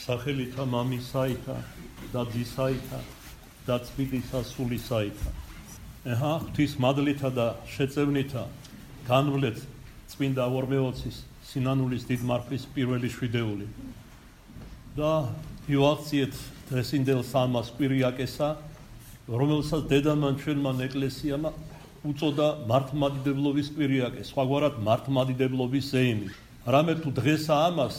სახელითა მამისაითა და ძისაითა და წმინდისა სულისაითა. Ეხა ღვთის მადლითა და შეწევნითა განვლეთ წმინდა ორმეოცის სინანულის დიდმარხვის პირველი შვიდეული და მივახციეთ დღესინდელს ამას კვირიაკესა, რომელსაც დედამან ჩვენმა ეკლესიამ უწოდა მართლმადიდებლობის კვირიაკეს, სხვაგვარად მართლმადიდებლობის ზეიმი. რამე თუ დღესა ამას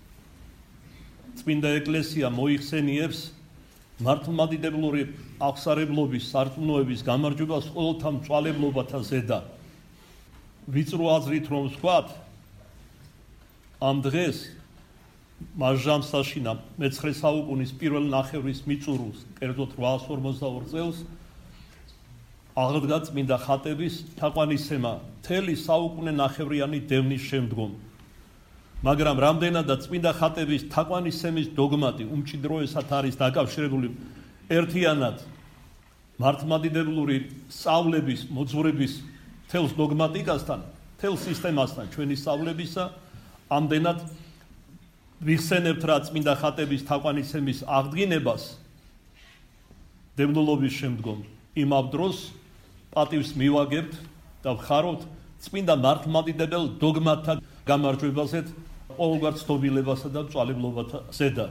წმინდა ეკლესია მოიხსენიებს მართლმადიდებლური აღსარებლობის სარწმუნოების გამარჯვებას ყოველთა მწვალებლობათა ზედა. ვიწრო აზრით რომ ვთქვათ, ამ დღეს მარჟამსაშინა მე-9 საუკუნის პირველ ნახევრის მიწურულს, კერძოდ 852 წელს აღდგა წმინდა ხატების თაყვანისცემა მთელი საუკუნე ნახევრიანი დევნის შემდგომ. მაგრამ რამდენადაც წმინდა ხატების თაყვანისცემის დოგმატი უმჭიდროესად არის დაკავშირებული ერთიანად მართლმადიდებლური სწავლების, მოძღვრების მთელს დოგმატიკასთან, მთელ სისტემასთან ჩვენი სწავლებისა, ამდენად ვიხსენებთ რა წმინდა ხატების თაყვანისცემის აღდგინებას დევნილობის შემდგომ. იმავ დროს პატივს მივაგებთ და ვხარავთ წმინდა მართლმადიდებელ დოგმათა გამარჯვებაზე ყოველგვარ ცნობილებასა და მწვალებლობათა ზედა.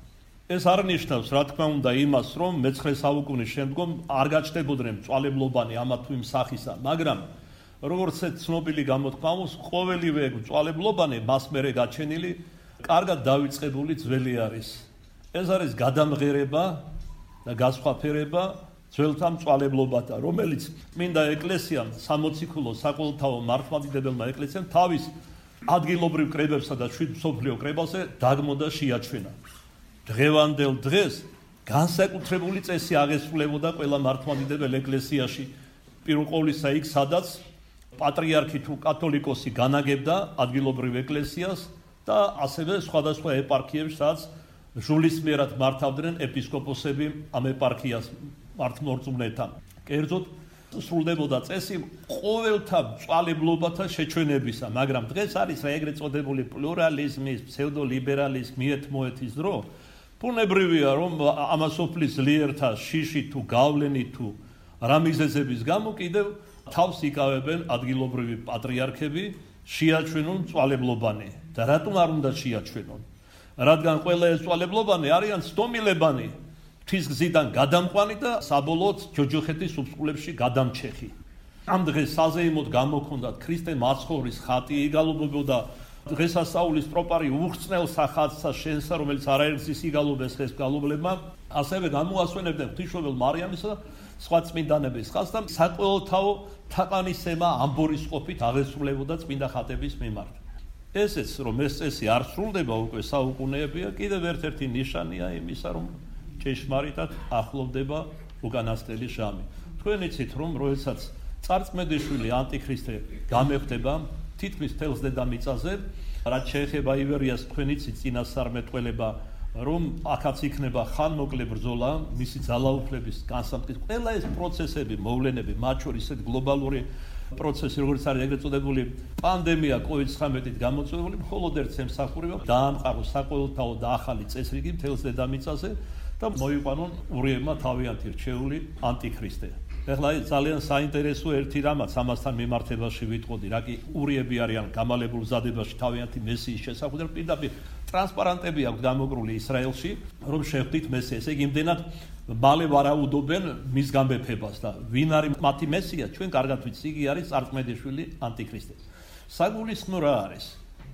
ეს არ ნიშნავს, რა თქმა უნდა, იმას, რომ მე-9 საუკუნის შემდგომ არ გაჩნდებოდნენ მწვალებლობანი ამა თუ იმ სახისა, მაგრამ როგორც ცნობილი გამოთქმა აქვს, ყოველივე მწვალებლობანი მას მერე გაჩენილი კარგად დავიწყებული ძველი არის. ეს არის გადამღერება და გასხვაფერება ძველთა მწვალებლობათა, რომელიც წმინდა ეკლესიამ, სამოციქულო საყოველთაო მართლმადიდებელმა ეკლესიამ თავის ადგილობრივ კრებებსა და შვიდ მსოფლიო კრებაზე დაგმოდა შეაჩვენა. დღევანდელ დღეს განსაკუთრებული წესი აღესრულებოდა ყველა მართლმადიდებელ ეკლესიაში, პირველ ყოვლისა იქ, სადაც პატრიარქი თუ კათოლიკოსი განაგებდა ადგილობრივ ეკლესიას და ასევე სხვადასხვა ეპარქიებში, სადაც ჟულისმიერად მართავდნენ ეპისკოპოსები ამ ეპარქიას მართლმორწმუნეთა. კერძოდ სრულდებოდა წესი ყოველთა მწვალებლობათა შეჩვენებისა, მაგრამ დღეს არის რა ეგრეთ წოდებული პლურალიზმის, ფსევდოლიბერალიზმის მიეთმოეთის დრო. ბუნებრივია, რომ ამასოფლის ძლიერთა შიში თუ გავლენი თუ რა მიზეზების გამო კიდევ თავს იკავებენ ადგილობრივი პატრიარქები, შეაჩვენონ მწვალებლობანი. და რატომ არ უნდა შეაჩვენონ? რადგან ყველა ეს მწვალებლობანი არიან ცდომილებანი, ღვთის გზიდან გადამყვანი და საბოლოოდ ჯოჯოხეთის უსყულებში გადამჩეხი. ამ დღეს საზეიმოდ გამოქონდათ ქრისტე მაცხოვრის ხატი, იგალობებოდა დღესასწაულის პროპარი უხრწნელ სახატსა შენსა, რომელიც არაერთის იგალობეს ხეს გალობლებმა, ასევე გამოასვენებდნენ ღვთისმშობელ მარიამისა და სხვა წმინდანების ხატს და საყოველთაო თაყვანისცემა ამბორის ყოფით აღესრულებოდა წმინდა ხატების მიმართ. ესეც რომ ეს წესი არ სრულდება უკვე საუკუნეებია, კიდევ ერთ-ერთი ნიშანია იმისა, რომ ჭეშმარიტად ახლოვდება უკანასკნელი ჟამი. თქვენ იცით, რომ როდესაც წარწმენდიშვილი ანტიქრისტე გამეხვდება თითქმის მთელს დედამიწაზე, რაც შეეხება ივერიას, თქვენ იცით წინასწარმეტყველება, რომ აქაც იქნება ხანმოკლე ბრძოლა, მისი ძალაუფლების განსამტკიცებელი. ყველა ეს პროცესები, მოვლენები, მათ შორის ესეთ გლობალური პროცესი, როგორც არის ეგრეთ წოდებული პანდემია COVID-19-ით გამოწვეული, მხოლოდ ერთს ემსახურება დაამყაროს საყოველთაო და ახალი წესრიგი მთელს დედამიწაზე და მოიყვანონ ურიებმა თავიანთი რჩეული ანტიქრისტე. ეხლა ძალიან საინტერესო ერთი რამაც ამასთან მიმართებაში ვიტყოდი, რა კი ურიები არიან გამალებულ ზადებაში თავიანთი მესიის შესახვედრად, პირდაპირ ტრანსპარანტები აქვს დამოკრული ისრაელში, რომ შეხვდით მესიას. ესე იგი, იმდენად მალე ვარაუდობენ მის გამეფებას და ვინ არის მათი მესია, ჩვენ კარგად ვიცი, იგი არის წარწმენდიშვილი ანტიქრისტე. საგულისხმო რა არის?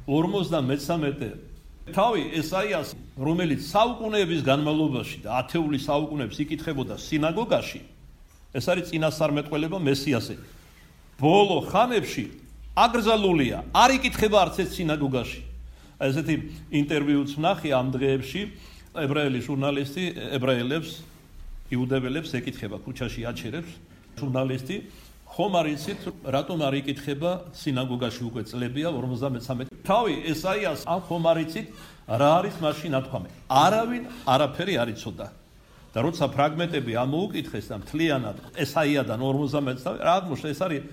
53 თავი ესაიას, რომელიც საუკუნეების განმავლობაში და ათეული საუკუნეებს იკითხებოდა სინაგოგაში, ეს არის წინასწარმეტყველება მესიაზე. ბოლო ხანებში აკრძალულია, არ იკითხება არც ერთ სინაგოგაში. ესეთი ინტერვიუც ვნახე ამ დღეებში, ებრაელი ჟურნალისტი ებრაელებს, იუდეველებს ეკითხება, ქუჩაში აჩერებს ჟურნალისტი, ხომ არ იცით, რატომ არ იკითხება სინაგოგაში უკვე წლებია 53. თავი ესაიას ამ ხომ არ იცით, რა არის მაშინ ნათქვამი? არავინ არაფერი არ იცოდა. და როცა ფრაგმენტები ამოუკითხეს და მთლიანად ესაიადან 50 თავი, რა აღმოჩნდა, ეს არის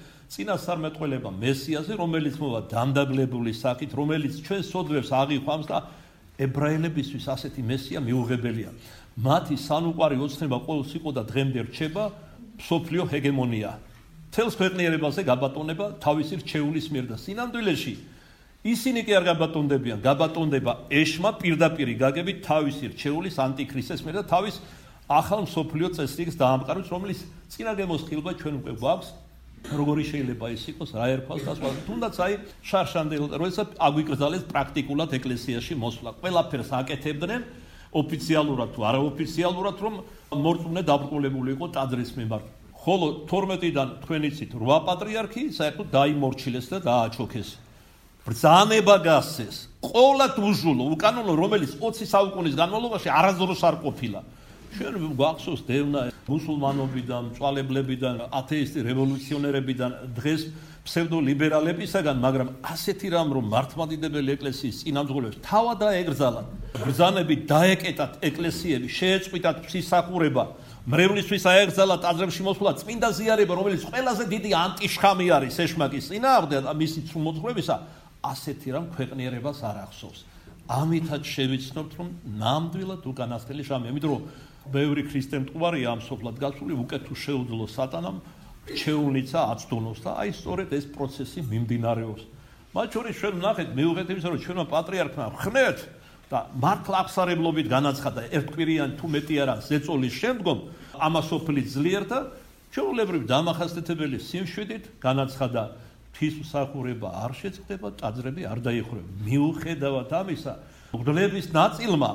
წინასწარმეტყველება მესიაზე, რომელიც მოვა დამდაბლებული სახით, რომელიც ჩვენ სოდვებს აღიქვამს და ებრაელებისთვის ასეთი მესია მიუღებელია. მათი სანუყვარი ოცნება ყოველს იყო და დღემდე რჩება მსოფლიო ჰეგემონია. მთელს ქვეყნიერებაზე გაბატონება თავისი რჩეულის მიერ და სინამდვილეში ისინი კი არ გაბატონდებიან, გაბატონდება ეშმა პირდაპირი გაგებით თავისი რჩეულის ანტიქრისტეს მიერ და თავის ახალ მსოფლიო წესრიგს დაამყარებს, რომელიც წინა გემოსხილება ჩვენ უკვე გვაქვს. როგორი შეიძლება ის იყოს, რა ერქვა და სხვა. თუნდაც აი შარშანდელ როდესაც აგვიკრძალეს პრაქტიკულად ეკლესიაში მოსვლა. ყველაფერს აკეთებდნენ ოფიციალურად თუ არაოფიციალურად, რომ მორწმუნე დაბრკოლებული იყო ტაძრის მიმართ. ხოლო 12-დან თქვენ იცით 8 პატრიარქი საერთოდ დაიმორჩილეს და დააჩოქეს. ბრძანება გასცეს. ყოვლად უჟულო, უკანონო, რომელიც 20 საუკუნის განმავლობაში არასდროს არ ყოფილა. ჩვენ გვახსოვს დევნა მუსულმანობიდან, მწვალებლებიდან, ათეისტი რევოლუციონერებიდან, დღეს ფსევდოლიბერალებისაგან, მაგრამ ასეთი რამ რომ მართლმადიდებელი ეკლესიის წინამძღოლებს თავად დაეგრძალათ, ბრძანები დაეკეტათ ეკლესიები, შეეწყვიტათ ღვთისმსახურება, მრევლისთვის აეგრძალა ტაძრებში მოსვლა, წმინდა ზიარება, რომელიც ყველაზე დიდი ანტიშხამი არის ეშმაკის წინააღმდეგ და მისი ცრუმოწყვრებისა, ასეთი რამ ქვეყნიერებას არ ახსოვს. ამითაც შევიცნობთ, რომ ნამდვილად უკანასკნელი შამია, იმიტომ რომ ბევრი ქრისტე მტკვარია ამ სოფლად გასული, უკეთ თუ შეუძლო სატანამ რჩეულნიცა აწდუნოს და აი სწორედ ეს პროცესი მიმდინარეობს. მათ შორის ჩვენ ვნახეთ მიუხედავად იმისა, რომ ჩვენმა პატრიარქმა ხნეთ და მართლა აღსარებლობით განაცხადა ერთკვირიანი თუ მეტი არა ზეწოლის შემდგომ ამასოფლის ძლიერ და ჩვეულებრივ დამახასიათებელი სიმშვიდით განაცხადა ღვთისმსახურება არ შეწყდება, ტაძრები არ დაიხურება. მიუხედავად ამისა, მღვდლების ნაწილმა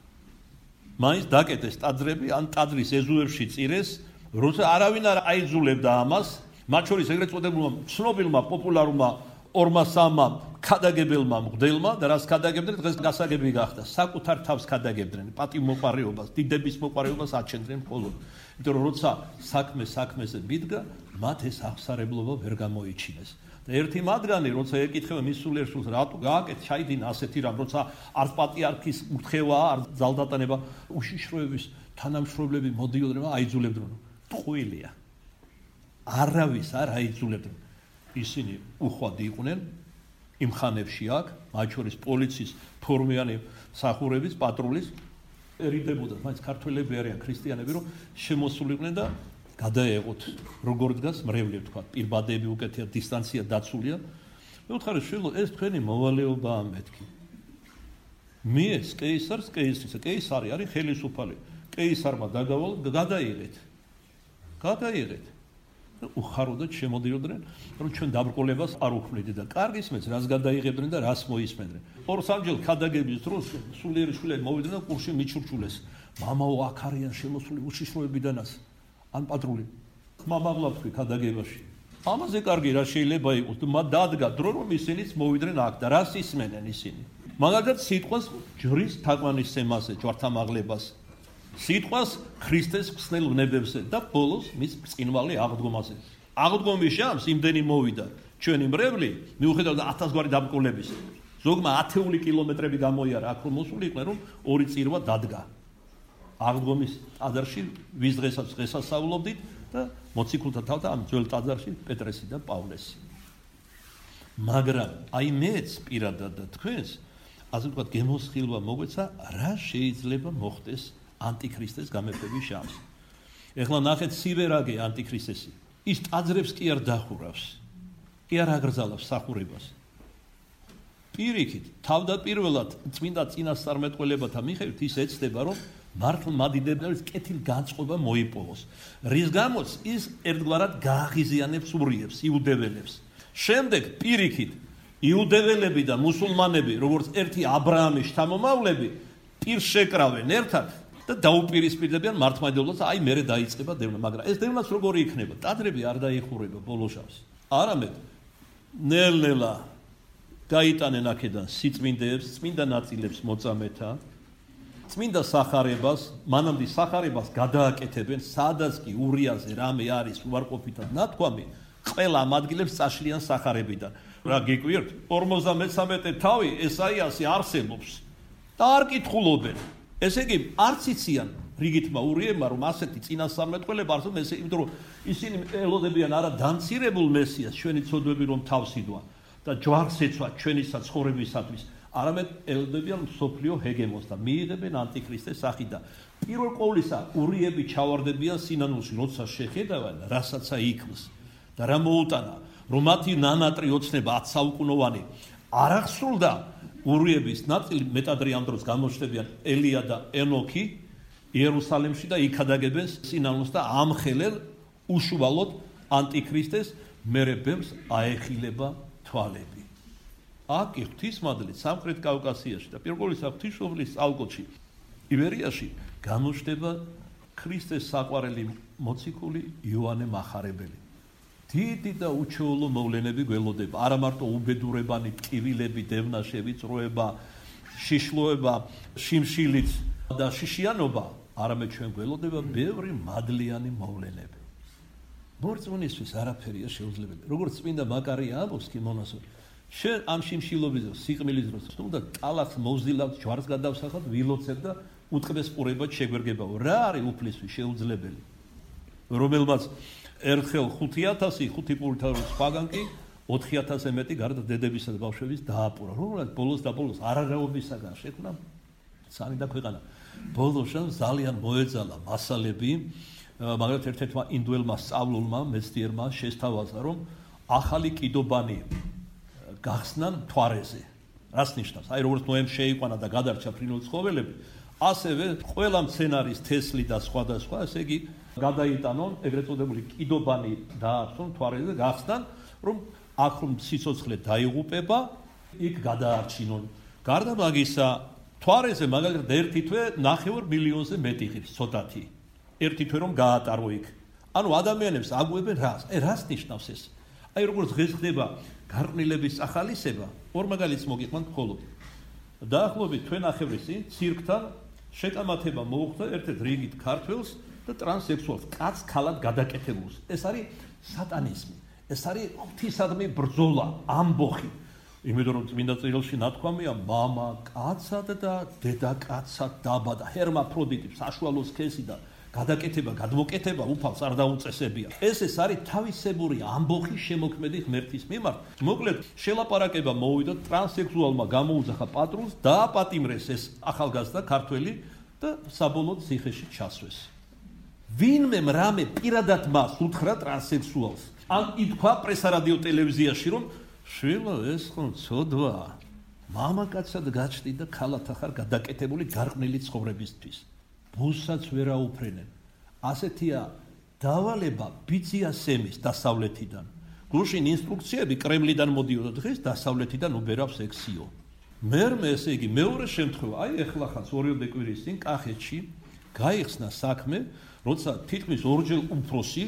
მაინც დაკეტეს ტაძრები, ან ტაძრის ეზოებში წირეს, როცა არავინ არ აიძულებდა ამას, მათ შორის ეგრეთ წოდებულმა ცნობილმა პოპულარულმა ორმასამმა ქადაგებელმა მღვდელმა და რას ქადაგებდნენ, დღეს გასაგები გახდა. საკუთარ თავს ქადაგებდნენ, პატივმოყვარეობას, დიდების მოყვარეობას აჩენდნენ მხოლოდ. იმიტომ რომ როცა საქმეზე მიდგა, მათ ეს აღსარებლობა ვერ გამოიჩინეს. და ერთი მათგანი, როცა ეკითხება მის სულიერ შულს, რატო გააკეთ ჩაიდინა ასეთი რამ, როცა არც პატრიარქის ურთქევაა, არც ძალდატანება, უშიშროების თანამშრომლები მოდიოდნენ, აიძულებდნენ. ტყუილია. არავის არ აიძულებდნენ. ისინი უხვად იყვნენ იმ ხანებში აქ, მათ შორის პოლიციის ფორმიანი სახურების პატრულის ერიდებოდათ, მაინც ქართველები არიან ქრისტიანები, რომ შემოსულიყვნენ და გადაეღოთ, როგორ დგას მრევლი, თქვა, პირბადები უკეთია, დისტანცია დაცულია. მე ვთხარი, შვილო, ეს თქვენი მოვალეობაა მეთქი. მიეს კეისარს, კეისარი არის ხელისუფალი. კეისარმა დაგავალ, გადაიღეთ. უხაროდათ შემოდიოდნენ, რომ ჩვენ დაბრკოლებას არ უხმნით და კარგი ისმენს, რას გადაიღებდნენ და რას მოისმენდნენ. ორ-სამჯერ ქადაგების დროს სულიერი შვილები მოვიდნენ და კურში მიჩურჩულეს. მამაო, აქ არიან შემოსული უშიშროებიდანაც. ან პატრული. მამაღლავთქვი ქადაგებაში. ამაზე კარგი რა შეიძლება იყოს, და მათ დადგა დრო, რომ ისინიც მოვიდნენ აქ და რას ისმენენ ისინი. მაგალითად სიტყვას ჯვრის თაყვანისცემაზე, ჯვართამაღლებას. სიტყვას ქრისტეს ხსნელ ვნებებზე და ბოლოს მის ბრწყინვალე აღდგომაზე. აღდგომის ჟამს იმდენი მოვიდა ჩვენი მრევლი, მიუხედავად 1000 გვარი დაბრკოლების. ზოგმა 1000 კილომეტრები გამოიარა აქ რომ მოსულიყვნენ, რომ ორი წირვა დადგა. აღდგომის ტაძარში ვის დღესაც დღესასწაულობდით და მოციქულთა თავდა ამ ძველ ტაძარში პეტრესი და პავლესი. მაგრამ აი მეც პირადად და თქვენს, ასე ვთქვათ, გემოსხილვა მოგვეცა, რა შეიძლება მოხდეს ანტიქრისტეს გამეფების ჟამს. ეხლა ნახეთ სივერაგე ანტიქრისტესი. ის ტაძრებს კი არ დახურავს. კი არ აგრძალავს სახურებას. პირიქით, თავდაპირველად წმინდა წინასწარმეტყველებათა მიხედვით ის ეცდება, რომ მართლმადიდებლების კეთილგანწყობა მოიპოვოს. რის გამოც ის ერთგვარად გააღიზიანებს ურიებს, იუდეველებს. შემდეგ პირიქით, იუდეველები და მუსულმანები, როგორც ერთი აბრაამის შთამომავლები, პირს შეკრავენ ერთად და დაუპირისპირდებიან მართლმადიდებლობას, აი მერე დაიწყება დევნა, მაგრამ ეს დევნაც როგორი იქნება? ტაძრები არ დაიხურება ბოლო ჟამს. არამედ ნელ-ნელა გაიტანენ აქედან სიწმინდეებს, წმინდა ნაწილებს მოწამეთა, წმინდა სახარებას, მანამდე სახარებას გადააკეთებენ, სადაც კი ურიაზე რამე არის უარყოფითად ნათქვამი, ყველა ამ ადგილებს წაშლიან სახარებიდან. რა გიკვირთ? 53 თავი ესაიასი არსებობს და არ კითხულობენ. ესე იგი, არც იციან რიგითმა ურიებმა, რომ ასეთი წინასწარმეტყველება არსებობს, ესე იმიტომ რომ ისინი ელოდებიან არა დამცირებულ მესიას, ჩვენი ცოდვები რომ თავს იდვა და ჯვარს ეცვა ჩვენისა ცხოვრებისათვის. არამედ ელოდებიან მსოფლიო ჰეგემონს და მიიღებენ ანტიქრისტეს სახით და პირველ ყოვლისა ურიები ჩავარდებიან სინანულში, როცა შეხედავენ, რასაცა იქმს და რა მოუტანა, რომ მათი ნანატრი ოცნება 10 საუკუნოვანი არ აღსრულდა ურიების ნაწილი მეტადრე ამ დროს გამოჩნდებიან ელია და ენოქი იერუსალიმში და იქ ადაგებენ სინანულს და ამხელენ უშუალოდ ანტიქრისტეს მერე ბევრს აეხილება თვალები. აქ ღვთისმადლით სამხრეთ კავკასიაში და პირველ რიგში ღვთისმშობლის ალგოჩი იბერიაში გამოჩნდება ქრისტეს საყვარელი მოციქული იოანე მახარებელი. დიდი და უჩვეულო მოვლენები გველოდება, არა მარტო უბედურებანი ტკივილები, დევნაშები, წროება, შიშლოება, შიმშილით და შიშიანობა, არამედ ჩვენ გველოდება ბევრი მადლიანი მოვლენები. მორწმუნისთვის არაფერია შეუძლებელი. როგორც წმინდა მაკარია ამბობს კიმონასო, შენ ამ შიმშილობის დროს, სიყმილის დროს, თუნდაც ტალახს მოვზილავთ, ჯვარს გადავსახავთ, ვილოცებ და უტყდეს ყურებად შეგვერგებაო. რა არის უფლისთვის შეუძლებელი? რომელმაც ერთხელ 5000 ხუთი პურითანის სხვაგან კი 4000-ზე მეტი გარდა დედებისა და ბავშვების დააპურა. რომელმაც ბოლოს და ბოლოს არაღაობისაგან შექმნა სამი და ქვეყანა. ბოლოს ძალიან მოეძალა მასალები, მაგრამ ერთ-ერთმა ინდუელმა სწავლულმა მეცნიერმა შესთავაზა, რომ ახალი კიდობანი გახსნან მთვარეზე. რას ნიშნავს? აი როგორც ნოემ შეიყვანა და გადარჩა ფრინველი ცხოველები, ასევე ყველა მცენარის თესლი და სხვადასხვა, ესე იგი გადაიტანონ ეგრეთ წოდებული კიდობანი დაარსონ მთვარეზე, გახსნან, რომ აქ რომ სიცოცხლე დაიღუპება, იქ გადაარჩინონ. გარდა მაგისა, მთვარეზე მაგალითად ერთი თვე 9 მილიონზე მეტი ღირს, ცოტათი. ერთი თვე რომ გაატარო იქ. ანუ ადამიანებს აგუებენ რას? რას ნიშნავს ეს? აი როგორც დღეს ხდება გარყვნილების ახალისება, ორ მაგალითს მოგიყვანთ მხოლოდ. დაახლოებით თვე ნახევრის წინ ცირკთან შეკამათება მოუხდა ერთ-ერთ რიგით ქართველს და ტრანსექსუალს, კაცს ქალად გადაკეთებულს. ეს არის სატანიზმი. ეს არის ღვთისადმი ბრძოლა, ამბოხი. იმიტომ რომ წმინდა წერილში ნათქვამია, მამა კაცად და დედა კაცად დაბადა, ჰერმაფროდიტი, საშუალო სქესი და გადაკეთება, გადმოკეთება უფალს არ დაუწესებია. ეს არის თავისებური ამბოხი შემოქმედი ღმერთის მიმართ. მოკლედ, შელაპარაკება მოვიდა ტრანსექსუალმა გამოუძახა პატრულს, დააპატიმრეს ეს ახალგაზრდა ქართველი და საბოლოოდ ციხეში ჩასვეს. ვინმე რამე პირადად მას უთხრა ტრანსექსუალს. ან ითქვა პრესა რადიო ტელევიზიაში, რომ შვილო ეს ხომ ცოდვაა. მამაკაცად გაჩნდი და ქალად ახარ გადაკეთებული გარყვნილი ცხოვრებისთვის. ბუსაც ვერ აუფრენენ. ასეთია დავალება ბიძია სემის დასავლეთიდან. გუშინ ინსტრუქციები კრემლიდან მოდიოდა, დღეს დასავლეთიდან უბერავს ექსიო. მერმე ესე იგი მეორე შემთხვევა, აი ეხლახაც 2 კვირის წინ კახეთში გაიხსნა საქმე, როცა თითქმის ორჯერ უფროსი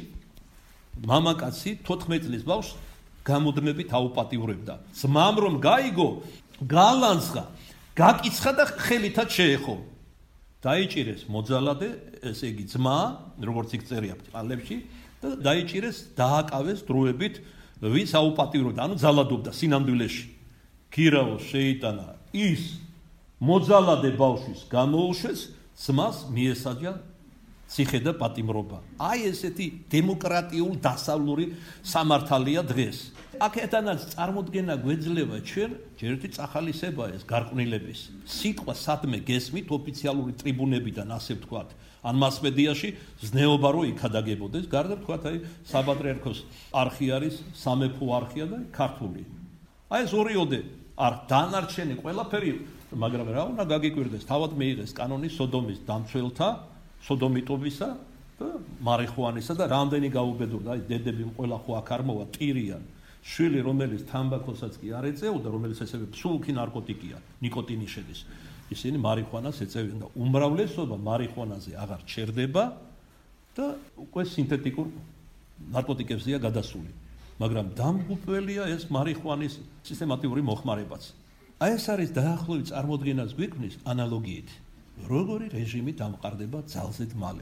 მამაკაცი 14 წლის ბავშვს გამუდმებით აუპატიურებდა. ძმამ რომ გაიგო, გალანძღა, გაკიცხა და ხელითაც შეეხო. დაიჭირეს მოძალადე, ესე იგი ძმა, როგორც იქ წერია წყალებში და დაიჭირეს, დააკავეს დროებით, ვის აუპატიურებდა, ანუ ძალადობდა სინამდვილეში. ქირავო შეიტანა ის მოძალადე ბავშვის გამოუშვეს, ძმას მიესაჯა ციხე და პატიმრობა. აი ესეთი დემოკრატიულ დასავლური სამართალია დღეს. აქედანაც წარმოდგენა გვეძლება ჩვენ ჯერეთი წახალისება ეს გარყვნილების. სიტყვა სადმე გესმით ოფიციალური ტრიბუნებიდან, ასე ვთქვათ, ან მასმედიაში ზნეობა რო იქადაგებოდეს, გარდა ვთქვათ, აი საპატრიარქოს არხი არის, სამეფო არხია და ქართული. აი ეს ორიოდე არ დანარჩენი ყველაფერი, მაგრამ რა უნდა გაგიკვირდეს, თავად მიიღეს კანონი სოდომის დამცველთა, სოდომიტობისა და მარიხუანისა და რამდენი გაუბედურდა, აი დედები ყველა ხო აქ არ მოვა, ტირიან. შვილი რომელიც თამბაქოსაც კი არ ეწეოდა, რომელიც ესევე ფსულქი ნარკოტიკია, ნიკოტინი შედის. ისინი მარიხუანას ეწევიან და უმრავლესობა მარიხუანაზე აღარ ჩერდება და უკვე სინთეტიკურ ნარკოტიკებზეა გადასული. მაგრამ დამღუპველია ეს მარიხუანის სისტემატიური მოხმარებაც. აი ეს არის დაახლოებით წარმოდგენას გვიქმნის ანალოგიით. როგორი რეჟიმი დამყარდება ძალზედ მალე.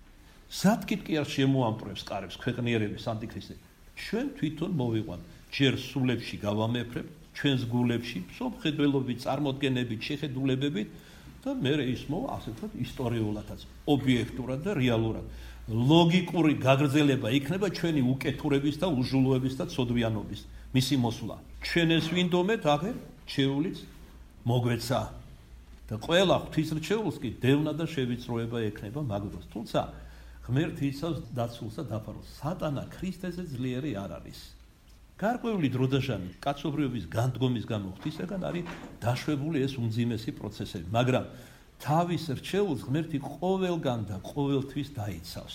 სადგით კი არ შემოამპრევს კარებს ქვეყნიერების ანტიქრისტე. ჩვენ თვითონ მოვიყვან, ჯერ სულებში გავამეფრებ, ჩვენს გულებში, მსოფლმხედველობით, წარმოდგენებით, შეხედულებებით და მე ის მოვა, ასე ვთქვათ, ისტორიულადაც, ობიექტურად და რეალურად. ლოგიკური გაგრძელება იქნება ჩვენი უკეთურების და უჟულოების და ცოდვიანობის მისი მოსვლა. ჩვენ ეს ვინდომეთ, აღერ ჩეულიც მოგვეცა და ყველა ღვთისმრჩეულს კი დევნა და შევიწროება ექნება მაგდროს. თუმცა ღმერთი იცავს დაცულს და დაფაროს. სატანა ქრისტეზე ძლიერი არ არის. გარკვეული დროდაშანი კაცობრიობის განდგომის გამო ღვთისაგან არის დაშვებული ეს უმძიმესი პროცესები, მაგრამ თავის რჩეულს ღმერთი ყოველგან და ყოველთვის დაიცავს.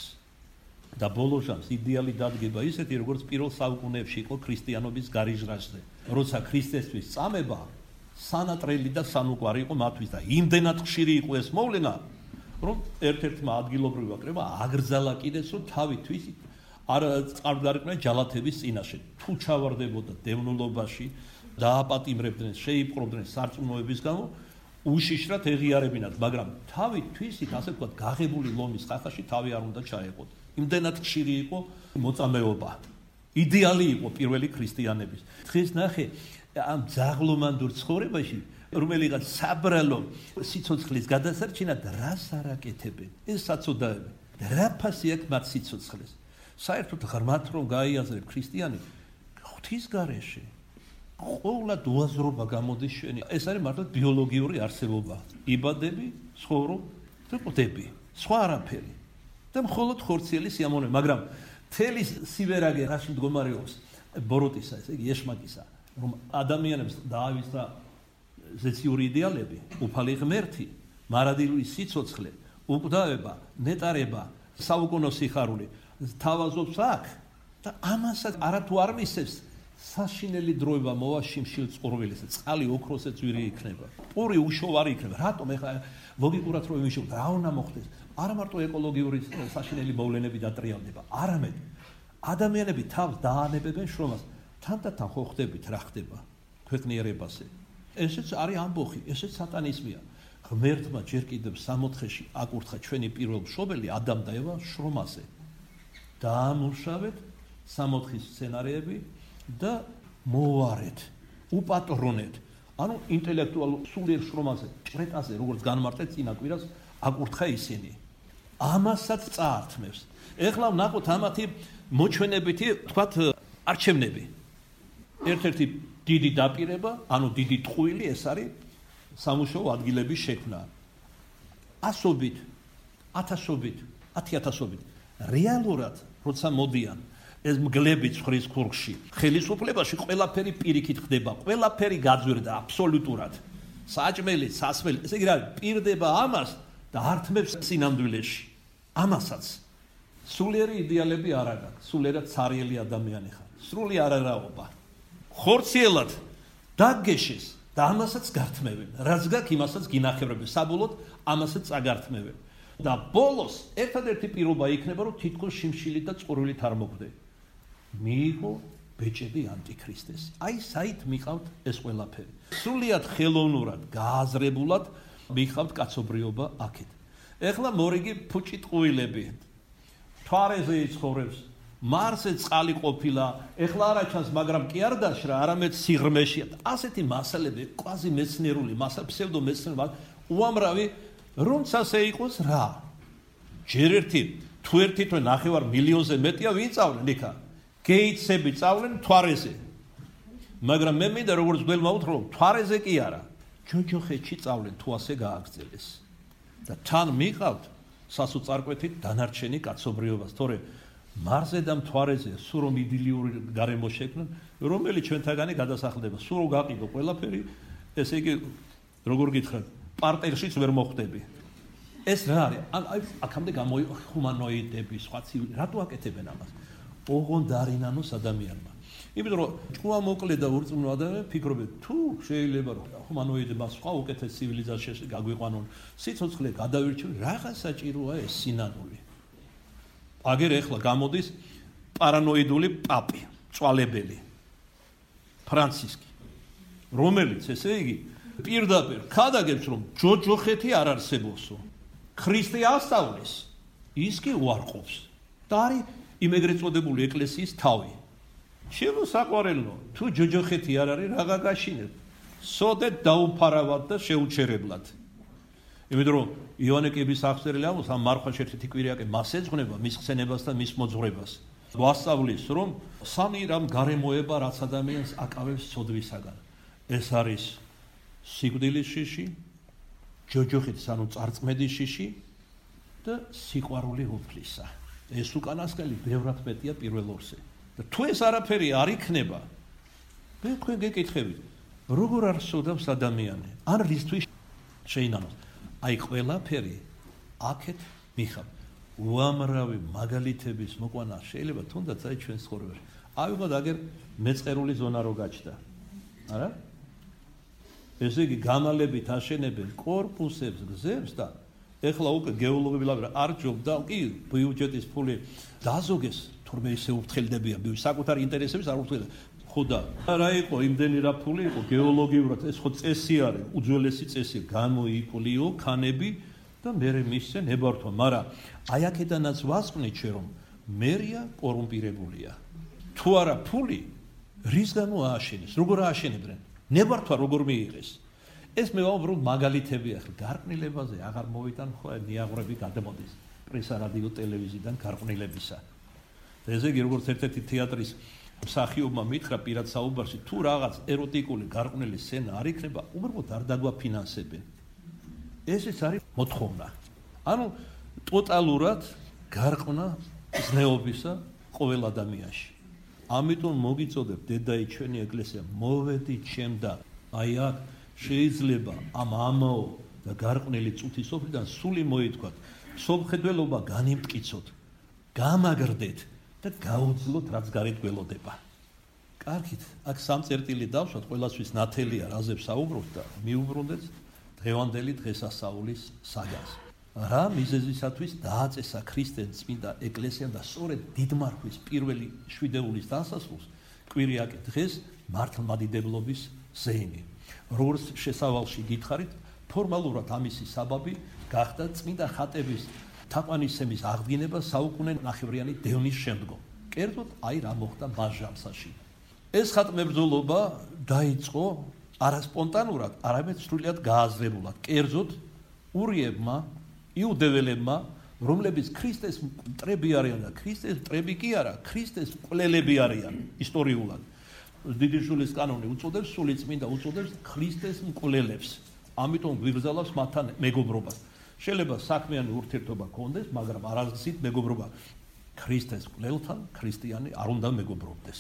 და ბოლო ჟამს იდეალი დადგება ისეთი, როგორც პირველ საუკუნეებში იყო ქრისტიანობის გარიჟრაჟზე, როცა ქრისტესთვის წამება სანატრელი და სანუკვარი იყო მათთვის და იმდენად ხშირი იყო ეს მოვლენა, რომ ერთ-ერთმა ადგილობრივმა კრებამ აგრძალა კიდეც, რომ თავისთვის არ წარდგარიყვნენ ჯალათების წინაშე. თუ ჩავარდებოდა დევნილობაში, დააპატიმრებდნენ, შეიპყრობდნენ სარწმუნოების გამო, უშიშრად ეღიარებინათ, მაგრამ თავისთვის, ასე ვთქვათ, გაღებული ლომის ხახაში თავი არ უნდა ჩაეყოთ. იმდენად ხშირი იყო მოწამეობა. იდეალი იყო პირველი ქრისტიანების. დღეს ნახე ამ ძაღლომანდურ ცხოვრებაში, რომელიღაც საბრალო სიცოცხლის გადასარჩენად რას არ აკეთებენ? ეს საწოდაები. რა ფასი აქვს მათ სიცოცხლეს? საერთოდ ღრმად რომ გაიაზრებ ქრისტიანი ღვთის გარეშე ყოვლად უაზრობა გამოდის შენი. ეს არის მართლა ბიოლოგიური არსებობა. იბადები, ცხოვრობ და ყვდები. სხვა არაფერი. და მხოლოდ ხორციელი სიამოვნე, მაგრამ მთელი სივერაგე რაში მდგომარეობს ბოროტისა, ესე იგი ეშმაკისა, რომ ადამიანებს დაავიწყდა ზეციური იდეალები, უფალი ღმერთი, მარადიული სიცოცხლე, უკვდავება, ნეტარება, საუკუნო სიხარული თავაზობს აქ და ამასაც არათუ არ მისცეს საშინელი დროება მოვა შიმშილ წყურვილისა, წყალი ოქროზე ძვირი იქნება. პური უშოვარი იქნება. რატომ ეხლა ლოგიკურად რომ ვიმიშოვოთ, რა უნდა მოხდეს? არა მარტო ეკოლოგიური საშინელი მოვლენები დატრიალდება, არამედ ადამიანები თავს დაანებებენ შრომას. თანდათან ხო ხდებით რა ხდება ქვეყნიერებაზე. ესეც არის ამბოხი, ესეც სატანიზმია. ღმერთმა ჯერ კიდევ 60-ში აკურთხა ჩვენი პირველ მშობელი ადამ და ევა შრომაზე. დაამუშავეთ 60-ის სცენარები და მოვარეთ, უპატრონეთ. ანუ ინტელექტუალურ სულიერ შრომაზე, ჭრეტაზე, როგორც განმარტეთ წინა კვირას, აკურთხა ისინი. ამასაც წაართმევს. ეხლა ვნახოთ ამათი მოჩვენებითი, თქვათ, არჩევნები. ერთ-ერთი დიდი დაპირება, ანუ დიდი ტყუილი ეს არის სამუშაო ადგილების შექმნა. ასობით, ათასობით, 10,000-ობით. რეალურად, როცა მოდიან ეს მგლები ცხრის ქურგში, ხელისუფლებაში ყველაფერი პირიქით ხდება, ყველაფერი გაძვირდა აბსოლუტურად. საჭმელი, სასმელი, ესე იგი რა, პირდება ამას და ართმევს სინამდვილეში. ამასაც სულიერი იდეალები არ აქვს, სულიერად ცარიელი ადამიანი ხარ. სრული არარაობა. ხორციელად დაგგეშეს და ამასაც გართმევენ. რაც გაქვს, იმასაც გინახევრებენ. საბოლოოდ ამასაც წაგართმევენ. და ბოლოს ერთადერთი პირობა იქნება, რომ თითქოს შიმშილით და წყურვილით არ მოგვდე. მიიღო ბეჭედი ანტიქრისტეს. აი საით მიყავთ ეს ყველაფერი. სრულიად ხელოვნურად, გააზრებულად მიყავთ კაცობრიობა აქეთ. ეხლა მორიგი ფუჭი ტყუილები. თვარეზე იცხოვრებს, მარსზე წყალი ყოფილა, ეხლა არა ჩანს, მაგრამ კი არ დაშრა, არამედ სიღრმეშია. ასეთი მასალები, კვაზი მეცნიერული მასალა, ფსევდო მეცნიერული, უამრავი, რომც ასე იყოს რა. ჯერ ერთი, თუ ერთი თვე 9 მილიონზე მეტია, ვინ წავლენ იქა? გეიცები წავლენ თვარეზე. მაგრამ მე მინდა როგორც გველმა უთხრა, თვარეზე კი არა. ჯოჯოხეთში წავლენ თუ ასე გააგრძელეს. და თან მიყავთ სასოწარკვეთით დანარჩენი კაცობრიობას, თორე მარსზე და მთვარეზე სულ რომ იდილიური გარემო შექმნან, რომელიც ჩვენთაგანი გადასახლდება, სულ რომ გაყიდო ყველაფერი, ესე იგი როგორ გითხრათ, პარტერშიც ვერ მოხვდები. ეს რა არის? აი აქამდე გამოიყო ჰუმანოიდები, სხვა ცივილი, რატო აკეთებენ ამას? ოღონდ არინანოს ადამიანმა. იმიტომ რომ ჭკუა მოკლე და ურწმუნო ადამიანები ფიქრობენ, თუ შეიძლება რომ ჰუმანოიდებმა სხვა უკეთეს ცივილიზაციაში გაგვიყვანონ, სიცოცხლე გადავირჩევენ, რაღა საჭიროა ეს სინანული. აგერ ეხლა გამოდის პარანოიდული პაპი, წვალებელი ფრანცისკი, რომელიც ესე იგი პირდაპირ ხადაგებს, რომ ჯოჯოხეთი არ არსებობსო. ქრისტე ასწავლის, ის კი უარყოფს. და არის იმ ეგრეთ წოდებული ეკლესიის თავი. შემოსაყვარელო, თუ ჯოჯოხეთი არ არის, რაღა გაშინებ? სოდეთ დაუფარავად და შეუჩერებლად. იმიტომ რომ იოანე კიბის აღწერილი ამბობს, ამ მარხვაში ერთ-ერთი კვირიაკე მას ეძღვნება მის ხსენებას და მის მოძღვრებას. გვასწავლის, რომ სამი რამ გარემოება, რაც ადამიანს აკავებს ცოდვისაგან. ეს არის სიკვდილის შიში, ჯოჯოხეთის ანუ წარწმედის შიში და სიყვარული უფლისა. ეს უკანასკნელი ბევრად მეტია პირველ ორზე. და თუ ეს არაფერი არ იქნება, მე თქვენ გეკითხებით, როგორ არსებობს ადამიანი? ან რისთვის შეინანოს? აი ყველაფერი აქეთ მიხარ. უამრავი მაგალითების მოყვანა შეიძლება თუნდაც აი ჩვენ ცხოვრებაში. ავიღოთ აგერ მეწყერული ზონა რო გაჩნდა. არა? ესე იგი გამალებით აშენებენ კორპუსებს, გზებს და ეხლა უკვე გეოლოგები ლაპარაკობენ, არ ჯობდა კი ბიუჯეტის ფული დაზოგეს, თურმე ისე უფრთხილდებიან, საკუთარი ინტერესების არ უფრთხილდება. ხოდა რა იყო იმდენი რა ფული იყო გეოლოგიურად, ეს ხო წესი არის, უძველესი წესი, გამოიკულიო ქანები და მერე მისცე ნებართვა, მაგრამ აი აქედანაც ვასწვნით ჩვენ რომ მერია კორუმპირებულია. თუ არა ფული, რის გამო ააშენეს, როგორ ააშენებდნენ? ნებართვა როგორ მიიღეს? ეს მე ვამბობ მაგალითები ახლა გარყვნილებაზე აღარ მოვიტან ხო ნიაღვრები გადამოდის პრესა რადიო ტელევიზიიდან გარყვნილებისა. ესე იგი როგორც ერთ-ერთი თეატრის მსახიობმა მითხრა პირად საუბარში თუ რაღაც ეროტიკული გარყვნილი სცენა არ იქნება, უბრალოდ არ დაგვაფინანსებენ. ესეც არის მოთხოვნა. ანუ ტოტალურად გარყვნა ზნეობისა ყოველ ადამიანში. ამიტომ მოგიწოდებ დედაი ჩვენი ეკლესია მოვედი ჩემ და აი აქ შეიძლება ამ ამაო და გარყვნილი წუთის სოფლიდან სული მოითქვათ, სომხედველობა განიმტკიცოთ, გამაგრდეთ და გაუძლოთ რაც გარეთ გველოდება. კარგით, აქ სამწერტილი დავშვათ, ყველასთვის ნათელია რაზე ვსაუბრობთ და მიუბრუნდეთ დღევანდელი დღესასწაულის საგანს. რა მიზეზისათვის დააწესა ქრისტეს წმინდა ეკლესიამ და სწორედ დიდმარხვის პირველი შვიდეულის დასასრულს კვირიაკე დღეს მართლმადიდებლობის ზეიმი. როგორც შესავალში გითხარით, ფორმალურად ამისი საბაბი გახდა წმინდა ხატების თაყვანისცემის აღდგენება საუკუნე ნახევრიანი დევნის შემდგომ. კერძოდ აი რა მოხდა მასჟამსაში. ეს ხატმებრძოლობა დაიწყო არა სპონტანურად, არამედ სრულიად გააზრებულად. კერძოდ ურიებმა, იუდეველებმა, რომლებიც ქრისტეს მტრები არიან და ქრისტეს მტრები კი არა, ქრისტეს მკვლელები არიან ისტორიულად. დიდი შულის კანონი უწოდებს, სული წმინდა უწოდებს ქრისტეს მკვლელებს. ამიტომ გვიგზავნოს მათთან მეგობრობას. შეიძლება საქმიანი ურთიერთობა გქონდეს, მაგრამ არასდროს მეგობრობა ქრისტეს მკვლელთან ქრისტიანი არ უნდა მეგობრობდეს.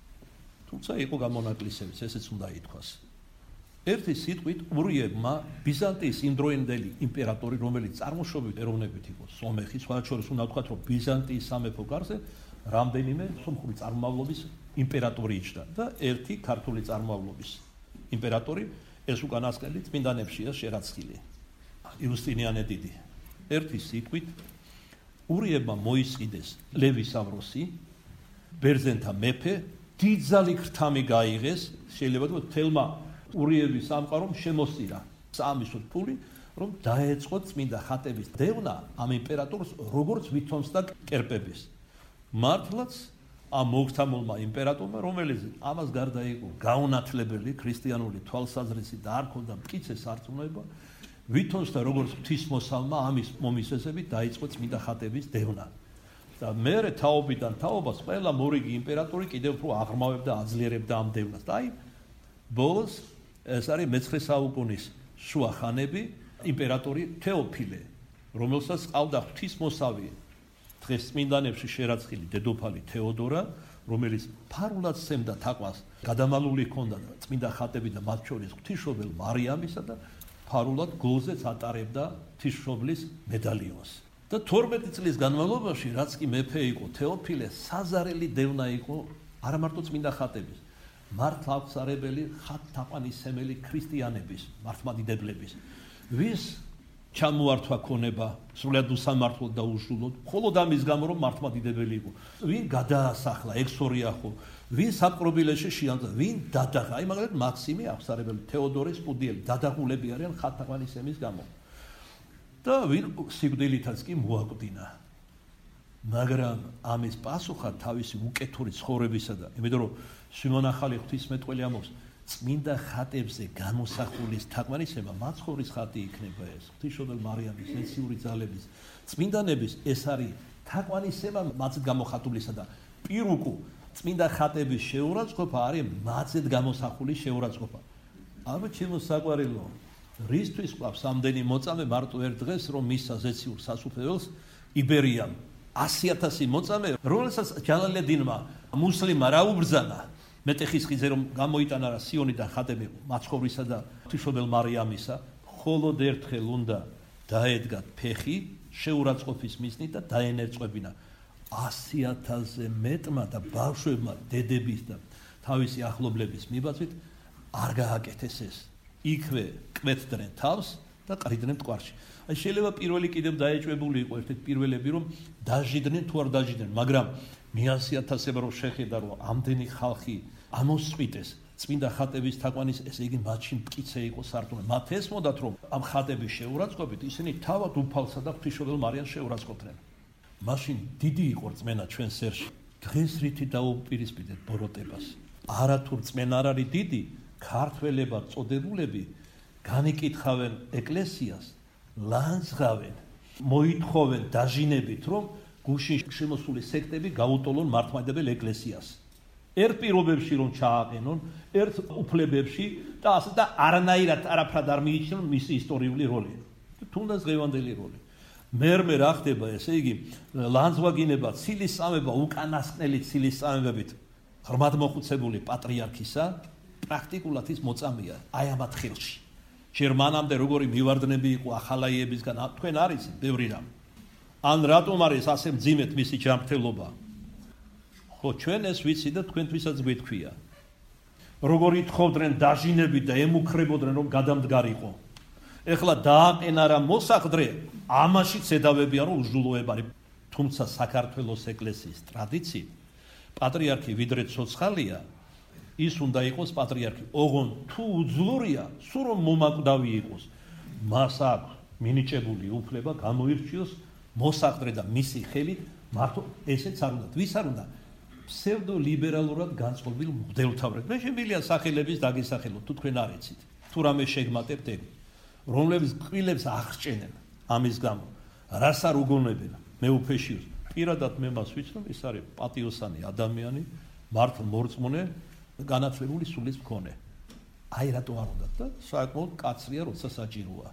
თუმცა იყო გამონაკლისებიც, ესეც უნდა ითქვას. ერთი სიტყვით ურიებმა ბიზანტიის იმდროინდელი იმპერატორი, რომელიც წარმოშობით ეროვნებით იყო სომეხი, სხვათა შორის უნდა ვთქვათ, რომ ბიზანტიის სამეფო კარზე რამდენიმე სომხური წარმომავლობის იმპერატორი იჯდა და ერთი ქართული წარმომავლობის იმპერატორი, ეს უკანასკნელი წმინდანებშია შერაცხილი. იუსტინიანე დიდი. ერთი სიტყვით ურიებმა მოისყიდეს ლევისავროსი, ბერძენთა მეფე, დიდძალი ქრთამი გაიღეს, შეიძლება თქვა თელმა ურიების სამყარომ შემოსწირა საამისოდ ფული, რომ დაეწყო წმინდა ხატების დევნა ამ იმპერატორს როგორც ვითომსდა კერპების. მართლაც ამ მოგთამულმა იმპერატორმა, რომელიც ამას გარდა იყო გაუნათლებელი ქრისტიანული თვალსაზრისით და არ ქონდა მტკიცე სარწმუნოება, ვითომსდა როგორც ღვთისმოსალმა ამის მომისესებით დაიწყო წმინდა ხატების დევნა. და მერე თაობიდან თაობას ყველა მორიგი იმპერატორი კიდევ უფრო აღრმავებდა, აძლიერებდა ამ დევნას. და აი ბოლოს ეს არის მე-9 საუკუნის შუა ხანები, იმპერატორი თეოფილე, რომელსაც ყავდა ღვთისმოსავი დღეს წმინდანებში შერაცხილი დედოფალი თეოდორა, რომელიც ფარულად სცემდა თაყვანს, გადამალული ჰქონდა წმინდა ხატები და მათ შორის ღვთისმშობელ მარიამისა და ფარულად გულზეც ატარებდა ღვთისმშობლის მედალიონს. და 12 წლის განმავლობაში, რაც კი მეფე იყო თეოფილე, საზარელი დევნა იყო არა მარტო წმინდა ხატების, მართლმსარებელი ხატთაყვანისმცემელი ქრისტიანების, მართლმადიდებლების, ვის ჩამოართვა ქონება სრულად უსამართლოდ და უშულოდ, მხოლოდ ამის გამო რომ მართლმადიდებელი იყო. ვინ გადაასახლა ექსორიახო, ვინ საპყრობილეში შეანძა, ვინ დადაღა, აი მაგალითად მაქსიმე აღსარებელი, თეოდორე სპუდიელი, დადაღულები არიან ხატთაყვანისცემის გამო. და ვინ სიკვდილითაც კი მოაკვდინა. მაგრამ ამის პასუხად თავისი უკეთური ცხოვრებისა და იმიტომ რომ სიმონ ახალი ღვთისმეტყველი ამბობს, წმინდა ხატებზე გამოსახულის თაყვანისცემა მაცხოვრის ხატი იქნება ეს, ღვთისმშობელ მარიამის, ეციური ძალების, წმინდანების ეს არის თაყვანისცემა მაცეთ გამოხატულისა და პირუკუ წმინდა ხატების შეურაცხყოფა არის მაცეთ გამოსახულის შეურაცხყოფა. აბა ჩემო საყვარელო, რისთვის ყავს ამდენი მოწამე მარტო ერთ დღეს რომ მისცა ზეციურ სასუფეველს იბერიამ 100,000 მოწამე, რომელსაც ჯალალედინმა მუსლიმმა რა უბრძანა, მეტეხისხიძე რომ გამოიტანა რა სიონიდან ხატები მაცხოვრისა და ღვთისმშობელ მარიამისა, მხოლოდ ერთხელ უნდა დაედგათ ფეხი შეურაცხყოფის მიზნით და დაენერწყვებინა 100,000-ზე მეტმა და ბავშვებმა დედების და თავისი ახლობლების მიბაძვით არ გააკეთეს ეს. იქვე კვეთდნენ თავს და ყრიდნენ მტკვარში. აი შეიძლება პირველი კიდევ დაეჭვებული იყო ერთ-ერთი პირველები რომ დაჟიდნენ თუ არ დაჟიდნენ, მაგრამ 100,000-ზე რომ შეხედა რომ ამდენი ხალხი ამოსწვიტეს წმინდა ხატების თაყვანის, ესე იგი მათში მტკიცე იყო სარწმუნო. მათ ესმოდათ რომ ამ ხატების შეურაცხყოფით ისინი თავად უფალსა და ღვთისმშობელ მარიამს შეურაცხყოფდნენ. მაშინ დიდი იყო რწმენა ჩვენ სერში. დღეს რითი დაუპირისპირდეთ ბოროტებას. არათუ რწმენა არ არის დიდი, ქართველებად წოდებულები განიკითხავენ ეკლესიას, ლანძღავენ, მოითხოვენ დაჟინებით, რომ გუშინ შემოსული სექტები გაუტოლონ მართლმადიდებელ ეკლესიას. ერთ პირობებში რომ ჩააყენონ, ერთ უფლებებში და ასე და არანაირად არაფრად არ მიიჩნევენ მისი ისტორიული როლი. თუნდაც ღევანდელი როლი. მერმე რა ხდება, ესე იგი, ლანძღვაგინება, ცილისწამება, უკანასკნელი ცილისწამებებით ღრმადმოხუცებული პატრიარქისა პრაქტიკულად ის მოწამეა აი ამ თხილში. ჯერ მანამდე როგორი მივარდნები იყო ახალაიებისგან, თქვენ არიცით ბევრი რამ. ან რატომ არის ასე მძიმედ მისი ჯანმრთელობა? ხო, ჩვენ ეს ვიცი და თქვენთვისაც გვეთქვია. როგორი თხოვდნენ დაჟინებით და ემუქრებოდნენ რომ გადამდგარიყო. ეხლა დააყენა რა მოსაყდრე, ამაშიც ედავებია რომ უზრუნველობა არის. თუმცა საქართველოს ეკლესიის ტრადიციით პატრიარქი ვიდრე ცოცხალია, ის უნდა იყოს პატრიარქი. ოღონ თუ უძლურია, სულ რომ მომაკვდავი იყოს, მას აქვს მინიჭებული უფლება გამოირჩიოს მოსაყდრე და მისი ხელით მართო ესეც არ უნდა. ვის არ უნდა? ფსევდოლიბერალურად განწყობილ მღვდელმთავრებს. მე შემიძლია სახელების დაგესახელოთ, თუ თქვენ არ იცით. თუ რამე შეგმატებთ ეგ, რომლებიც კვილებს აღსჭენენ ამის გამო, რას არ უგონებენ მეუფეშიოს. პირადად მე მას ვიცნობ, ის არის პატიოსანი ადამიანი, მართლ მორწმუნე, განათლებული სულის მქონე. აი რატო არ უნდა და საკმაოდ კაცრია, როცა საჭიროა.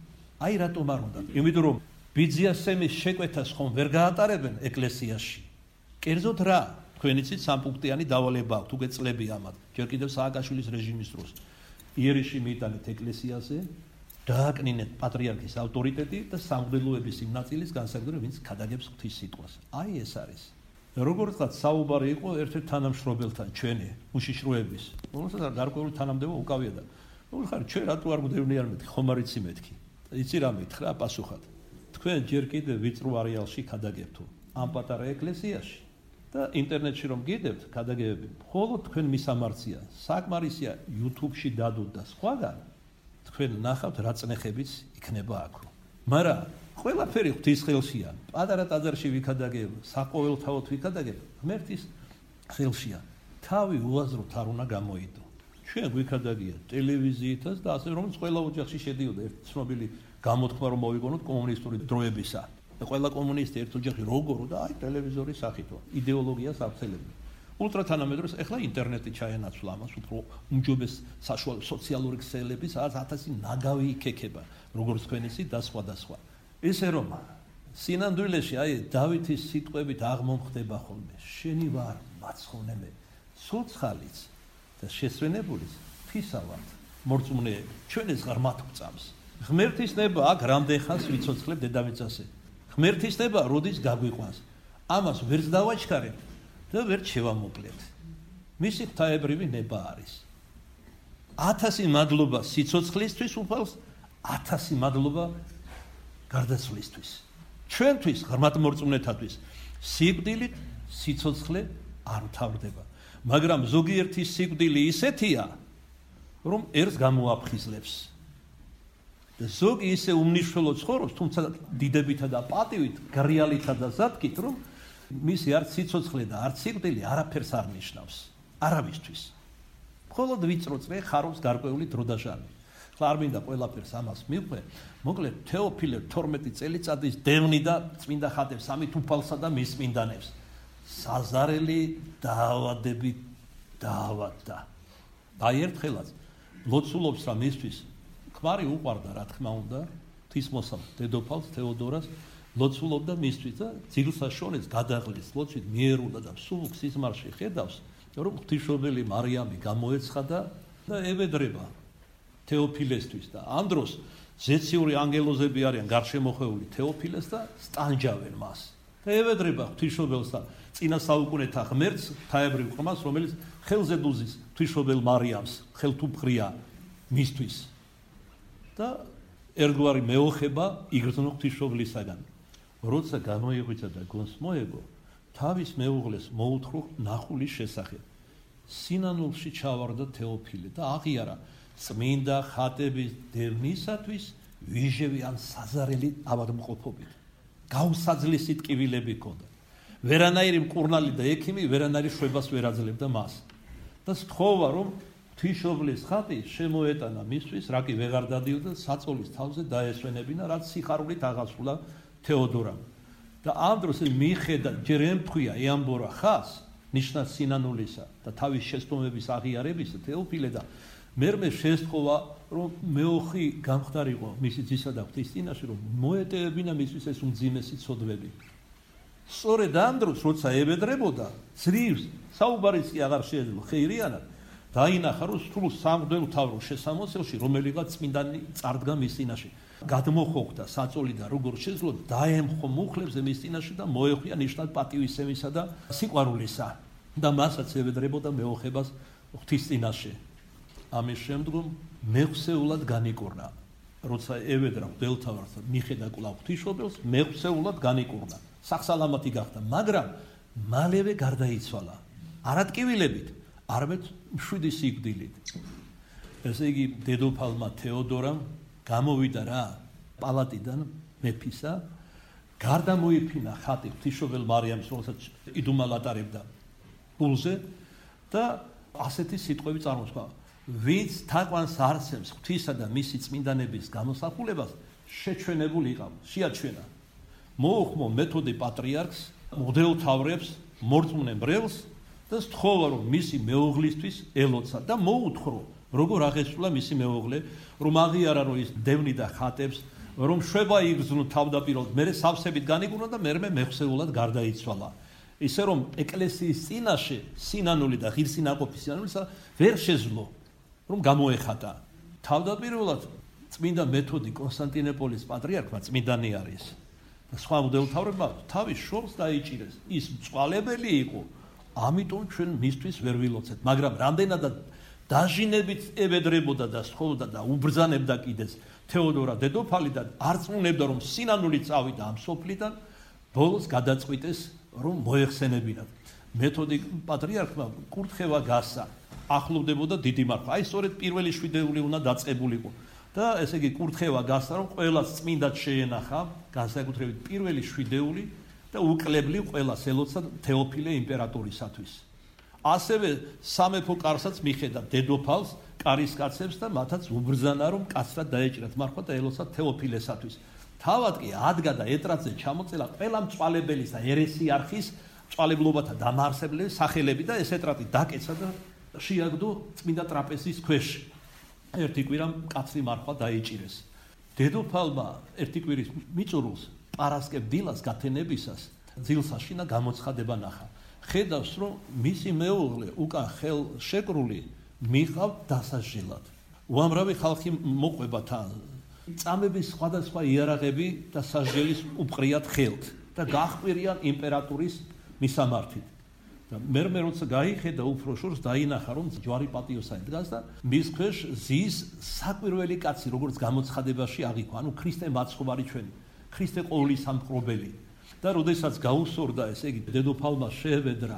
აი რატომ არ უნდა? იმიტომ რომ ბიძიასემის შეკვეთას ხომ ვერ გაატარებენ ეკლესიაში. კერძოდ რა? თქვენ იცით სამპუნქტიანი დავალება აქვს, უკვე წლები ამათ. ჯერ კიდევ სააკაშვილის რეჟიმის დროს იერიში მიიტანეთ ეკლესიაზე, დააკნინეთ პატრიარქის ავტორიტეტი და სამღვდელოების იმ ნაწილის განსაკუთრებით, ვინც ქადაგებს ღვთის სიტყვას. აი ეს არის. როგორღაც საუბარი იყო ერთ-ერთ თანამშრომელთან ჩვენი უშიშროების, რომელსაც გარკვეული თანამდებობა უკავია და ხარ ჩვენ რატო არ გვდევნიან მეთქი, ხომ არ იცი მეთქი. იცი რა მითხრა პასუხად. თქვენ ჯერ კიდევ ვიწრო არეალში ქადაგებთო ამ პატარა ეკლესიაში და ინტერნეტში რომ გიდევთ ქადაგებები, მხოლოდ თქვენ მისამართია, საკმარისია YouTube-ში დადოთ და სხვაგან თქვენ ნახავთ რა წნეხებიც იქნება აქ. მაგრამ ყველაფერი ღვთის ხელშია. პატარა ტაძარში ვიქადაგებ, საყოველთაოდ ვიქადაგებ, ღმერთის ხელშია. თავი უაზროდ არ უნდა გამოიდო. ჩვენ გვიქადაგია ტელევიზიითაც და ასე რომ ყველა ოჯახში შედიოდა ერთ ცნობილი გამოთქმა რომ მოვიგონოთ კომუნისტური დროებისა. და ყველა კომუნისტი ერთ ოჯახში როგორ და აი ტელევიზორის სახითო იდეოლოგიას აღწელებდნენ. ულტრათანამედროვე ეხლა ინტერნეტი ჩაენაცვლა ამას, უფრო უმჯობეს საშუალო სოციალური ქსელების 1000 ნაგავი იქექება, როგორც თქვენ იცით და სხვა და სხვა. ესე რომ სინამდვილეში აი დავითის სიტყვებით აღმომხდება ხოლმე, შენი ვარ მაცხოვნე მე, ცოცხალიც და შესვენებულიც თვისავად მორწმუნეები, ჩვენ ეს ღრმად გვწამს. ღმერთის ნება აქ რამდენ ხანს ვიცოცხლებ დედამიწაზე. ღმერთის ნება როდის გაგვიყვანს. ამას ვერც დავაჩქარებ და ვერც შევამოკლეთ. მისი ღვთაებრივი ნება არის. 1000 მადლობა სიცოცხლისთვის უფალს, 1000 მადლობა გარდაცვლისთვის. ჩვენთვის ღრმად მორწმუნეთათვის სიკვდილით სიცოცხლე არ მთავრდება. მაგრამ ზოგიერთი სიკვდილი ისეთია, რომ ერს გამოაფხიზლებს. და ზოგი ისე უმნიშვნელო ცხოვრობს, თუმცა დიდებითა და პატივით, გრიალითა და ზატკით, რომ მისი არც სიცოცხლე და არც სიკვდილი არაფერს არ ნიშნავს. არავისთვის. მხოლოდ ვიწრო წრე ხარობს გარკვეული დრო და ჟამი. ხლა არ მინდა ყველაფერს ამას მივყვე, მოკლედ თეოფილე 12 წელიწადის დევნი და წმინდა ხატებს სამით უფალსა და მის წმინდანებს. საზარელი დაავადებით დაავადდა. აი ერთხელაც ლოცულობს რა მისთვის ქმარი უყვარდა რა თქმა უნდა ღვთისმოსავ დედოფალს თეოდორას ლოცულობდა მისთვის და ძილსაშონიც გადაღლის ლოცვით მიერულა და სულ სიზმარში ხედავს რომ ღვთისმშობელი მარიამი გამოეცხადა და ევედრება თეოფილესთვის და ამ დროს ზეციური ანგელოზები არიან გარშემოხეული თეოფილეს და სტანჯავენ მას და ევედრება ღვთისმშობელს და წინა საუკუნეთა ღმერთს თაებრივ ყმას რომელიც ხელზე დუზის ღვთისმშობელ მარიამს ხელთუბრია მისთვის და ერთგვარი მეოხება იგრძნო ღვთისმშობლისაგან როცა გამოიღვიძა და გონს მოეგო თავის მეუღლეს მოუთხრო ნახულის შესახებ სინანულში ჩავარდა თეოფილე და აღიარა წმინდა ხატების დევნისათვის ვიჟევი ან საზარელი ავადმყოფობით გაუსაძლისი ტკივილები ჰქონდა ვერანაირი მკურნალი და ექიმი ვერანაირი შვებას ვერ აძლევდა მას და სთხოვა რომ ღვთისმშობლის ხატი შემოეტანა მისთვის რა კი ვეღარ დადიოდა საწოლის თავზე დაესვენებინა რაც სიხარულით აღასრულა თეოდორამ და ამ დროს მიხედა ჯერ ემთხვია ეამბორა ხას ნიშნად სინანულისა და თავის შეცდომების აღიარებისა თეოფილე და მერმე შესთხოვა რომ მეოხი გამხდარიყო მისი ძისა და ღვთის წინაშე რომ მოეტევებინა მისთვის ეს უმძიმესი ცოდვები სწორედ ამ დროს როცა ევედრებოდა ძლივს საუბარიც კი აღარ შეეძლო ხეირიანად დაინახა რომ სულ სამღვდელო თავრო შესამოსელში რომელიღაც წმინდანი წარდგა მის წინაშე გადმოხოხდა საწოლი და როგორ შეძლო დაემხო მუხლებზე მის წინაშე და მოეხვია ნიშნად პატივისცემისა და სიყვარულისა და მასაც ევედრებოდა მეოხებას ღვთის წინაშე ამის შემდგომ მეხსეულად განიკურნა როცა ევედრა მღვდელთავარს მიხედა კვლავ ღვთისმშობელს მეხსეულად განიკურნა სახსალამათი გახდა მაგრამ მალევე გარდაიცვალა არატკივილებით არამედ მშვიდი სიკვდილით ესე იგი დედოფალმა თეოდორამ გამოვიდა რა პალატიდან მეფისა გარდა მოიფინა ხატი ღვთისმშობელ მარიამის რომელსაც იდუმალ ატარებდა პულზე და ასეთი სიტყვები წარმოსქვა ვინც თაყვანს არსებს ღვთისა და მისი წმინდანების გამოსახულებას შეჩვენებული იყავ შეაჩვენა მოუხმო მეთოდე პატრიარქს მღვდელთავრებს მორწმუნე მრევლს და სთხოვა რომ მისი მეუღლისთვის ელოცა და მოუთხრო როგორ აღესრულა მისი მეუღლე რომ აღიარა რომ ის დევნი და ხატებს რომ შვება იგრძნო თავდაპირველად მერე სავსებით განიკურნა და მერმე მეხსეულად გარდაიცვალა ისე რომ ეკლესიის წინაშე სინანული და ღირსინაყოფი სინანულისა ვერ შეძლო რომ გამოეხატა თავდაპირველად წმინდა მეთოდი კონსტანტინოპოლის პატრიარქმა წმინდანი არის და სხვა მღვდელმთავრებმა თავის შორს დაიჭირეს ის მწვალებელი იყო ამიტომ ჩვენ მისთვის ვერ ვილოცეთ მაგრამ რამდენადაც დაჟინებით ევედრებოდა და სთხოვდა და უბრძანებდა კიდეც თეოდორა დედოფალი და არწმუნებდა რომ სინანული წავიდა ამ სოფლიდან ბოლოს გადაწყვიტეს რომ მოეხსენებინათ მეთოდი პატრიარქმა კურთხევა გასცა ახლოვდებოდა დიდი მარხვა აი სწორედ პირველი შვიდეული უნდა დაწყებულიყო და ესე იგი კურთხევა გასცა რომ ყველას წმინდად შეენახა განსაკუთრებით პირველი შვიდეული და უკლებლივ ყველას ელოცა თეოფილე იმპერატორისათვის ასევე სამეფო კარსაც მიხედა დედოფალს კარისკაცებს და მათაც უბრძანა რომ კაცრად დაეჭირათ მარხვა და ელოცა თეოფილესათვის თავად კი ადგა და ეტრატზე ჩამოწელა ყველა მწვალებელის და ერესიარხის მწვალებლობათა დამაარსებლების სახელები და ეს ეტრატი დაკეცა და შეაგდო წმინდა ტრაპეზის ქვეშ ერთი კვირა კაცრი მარხვა დაიჭირეს დედოფალმა ერთი კვირის მიწურულს პარასკევ დილას გათენებისას ძილსაშინა გამოცხადება ნახა ხედავს რომ მისი მეუღლე უკან ხელ შეკრული მიყავ დასაჟილად უამრავი ხალხი მოყვება თან წამების სხვადასხვა იარაღები და სასჯელის უპყრიათ ხელთ და გაჰყვირიან იმპერატორის მისამართით და მერმე როცა გაიხედა უფრო შორს დაინახა რომ ჯვარი პატიოსანი დგას და მის ქვეშ ზის საკვირველი კაცი როგორც გამოცხადებაში აღიქვა ანუ ქრისტე მაცხოვარი ჩვენი ქრისტე ყოვლის სამყრობელი და როდესაც გაუსორდა ესე იგი დედოფალმა შეევედრა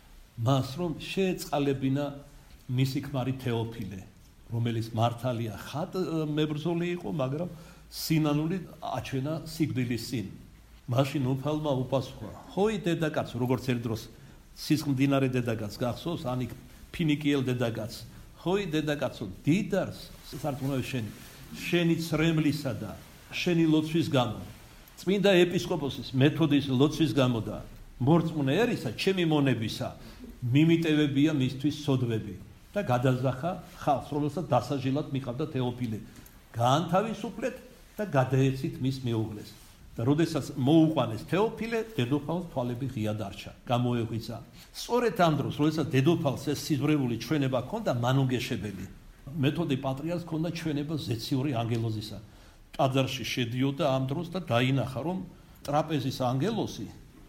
მას რომ შეეწყალებინა მისი ქმარი თეოფილე რომელიც მართალია ხატმებრძოლი იყო მაგრამ სინანული აჩვენა სიკვდილის წინ მაშინ უფალმა უპასუხა ხოი დედაკაცო როგორც ერთ დროს სისხლმდინარე დედაკაც გახსოვს ანიკ ფინიკიელ დედაკაც ხოი დედაკაცო დიდარს სარწმუნოებს შენი ცრემლისა და შენი ლოცვის გამო წმინდა ეპისკოპოსის მეთოდის ლოცვის გამო და მორწმუნე ერისა ჩემი მონებისა მიმიტევებია მისთვის სოდვები და გადაზახა ხალხს, რომელსაც დასაჟილად მიყავდა თეოფილე. გაანთავისუფლეთ და გადაეცით მის მეუღლეს. და როდესაც მოუყვანეს თეოფილე, დედოფალს თვალები ღია დარჩა, გამოეღვიძა. სწორედ ამ დროს, როდესაც დედოფალს ეს სიზმრებული ჩვენება ჰქონდა, მანუგეშებელი მეთოდე პატრიარქს ჰქონდა ჩვენება ზეციური ანგელოზისა. ტაძარში შედიოდა ამ დროს და დაინახა, რომ ტრაპეზის ანგელოზი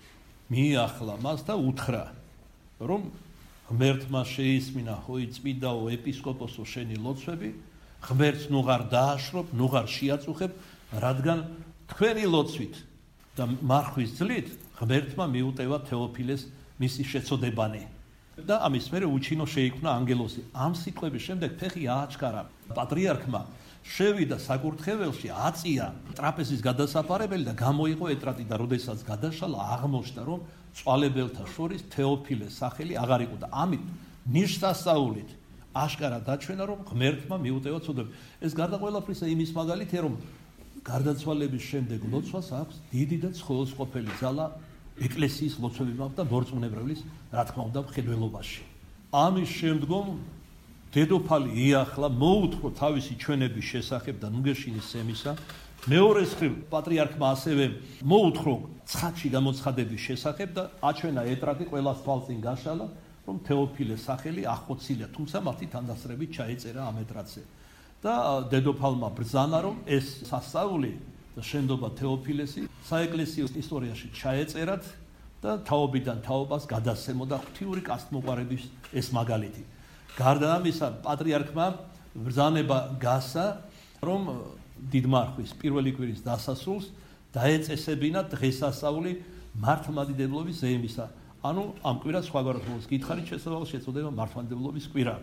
მიახლა მას და უთხრა, რომ ღმერთმა შეისმინა, ჰოი წმინდაო ეპისკოპოსო შენი ლოცვები, ღმერთს ნუღარ დააშრობ, ნუღარ შეაწუხებ, რადგან თქვენი ლოცვით და მარხვის ძლით ღმერთმა მიუტევა თეოფილეს მისი შეწოდებანი. და ამის მერე უჩინო შეიქმნა ანგელოზი. ამ სიტყვების შემდეგ ფეხი ააჩქარა პატრიარქმა, შევიდა საკურთხეველში, აწია ტრაპეზის გადასაფარებელი და გამოიყო ეტრატი და როდესაც გადაშალა, აღმოჩნდა, რომ წვალებელთა შორის თეოფილეს სახელი აღარ იყო და ამით ნიშსასწაულით აშკარა დაჩვენა, რომ ღმერთმა მიუტევა წოდება. ეს გარდა ყველაფრისა იმის მაგალითია, რომ გარდაცვალების შემდეგ ლოცვას აქვს დიდი და ცხოველსყოფელი ძალა ეკლესიის ლოცვებიდან და მორწმუნებლის, რა თქმა უნდა, მხედველობაში. ამის შემდგომ დედოფალი იახლა მოუთხო თავისი ჩვენების შესახებ და ნუგეშინის სემისა. მეორე მხრივ პატრიარქმა ასევე მოუთხო ცხადში გამოცხადების შესახებ და აჩვენა ეტრატი ყველას თვალწინ გაშალა, რომ თეოფილეს სახელი ახოცილია, თუმცა მათი თანდასწრებით ჩაეწერა ამ ეტრატზე. და დედოფალმა ბრძანა, რომ ეს სასწაული და შენდობა თეოფილესი საეკლესიო ისტორიაში ჩაეწერათ და თაობიდან თაობას გადასცემოდა ღვთიური კაცთმოყვარების ეს მაგალითი. გარდა ამისა, პატრიარქმა ბრძანება გასცა, რომ დიდმარხვის პირველი კვირის დასასრულს დაეწესებინა დღესასწაული მართლმადიდებლობის ზეიმისა. ანუ ამ კვირას სხვაგვარად მოდის გითხარით შეწოდება მართლმადიდებლობის კვირა.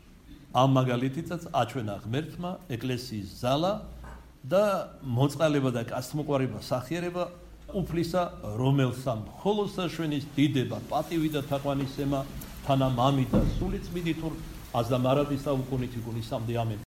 ამ მაგალითითაც აჩვენა ღმერთმა ეკლესიის ძალა და მოწყალება და კაცთმოყვარება სახიერება უფლისა, რომელსა მხოლოდ საშვენის დიდება, პატივი და თაყვანისცემა თანა მამი და სული წმინდით აზდა მარადის და უკუნითი გუნისამდე ამენ.